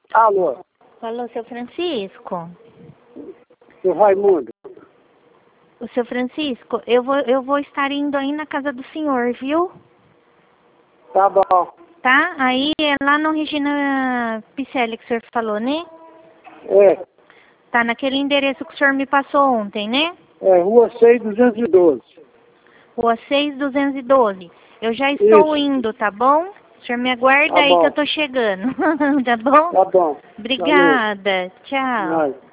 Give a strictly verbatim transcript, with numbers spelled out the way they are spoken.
Alô? Alô, seu Francisco? Seu Raimundo? O seu Francisco, eu vou, eu vou estar indo aí na casa do senhor, viu? Tá bom. Tá? Aí é lá no Regina Picelli que o senhor falou, né? É. Tá naquele endereço que o senhor me passou ontem, né? É, Rua seis, duzentos e doze. Rua seis, duzentos e doze. Eu já estou Isso. indo, tá bom? O senhor me aguarda Tá aí que bom. eu tô chegando, tá bom? Tá bom. Obrigada. Valeu. Tchau. Vai.